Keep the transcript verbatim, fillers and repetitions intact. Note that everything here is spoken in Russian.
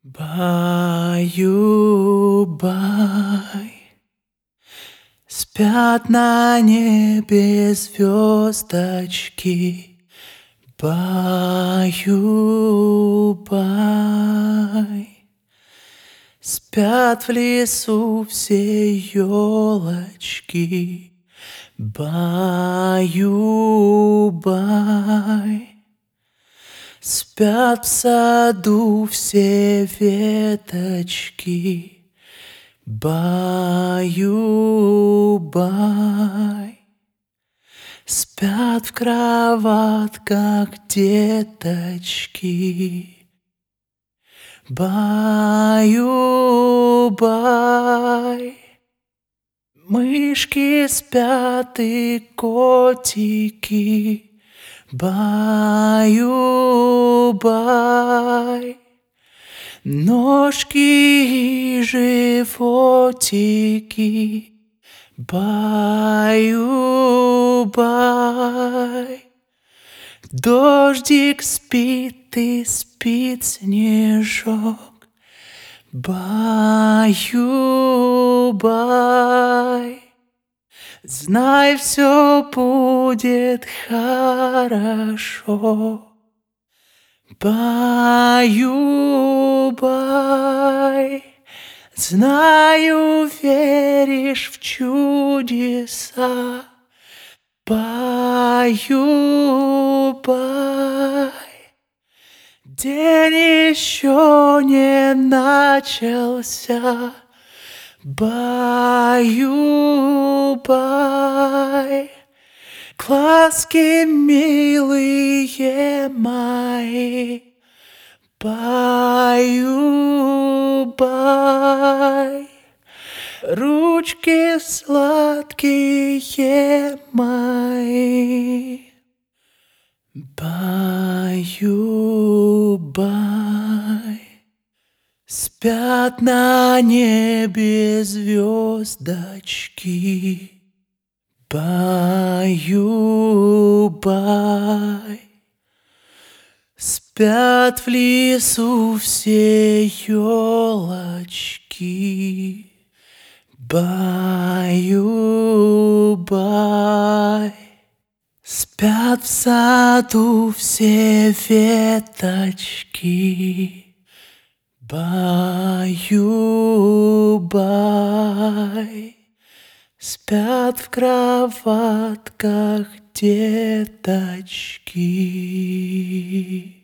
Баю-бай, спят на небе звездочки. Баю-бай, спят в лесу все елочки. Баю-бай, спят в саду все веточки. Баю-бай, спят в кроватках деточки. Баю-бай, мышки спят и котики. Баю-бай, ножки и животики. Баю-бай, дождик спит и спит снежок. Баю-бай, знай, все будет хорошо. Баю-бай, знаю, веришь в чудеса. Баю-бай, день еще не начался. Баю-бай, глазки милые мои. Баю-бай, ручки сладкие мои. Баю-бай, спят на небе звездочки. Баю-бай, спят в лесу все елочки. Баю-бай, спят в саду все веточки. Баю-бай, спят в кроватках деточки.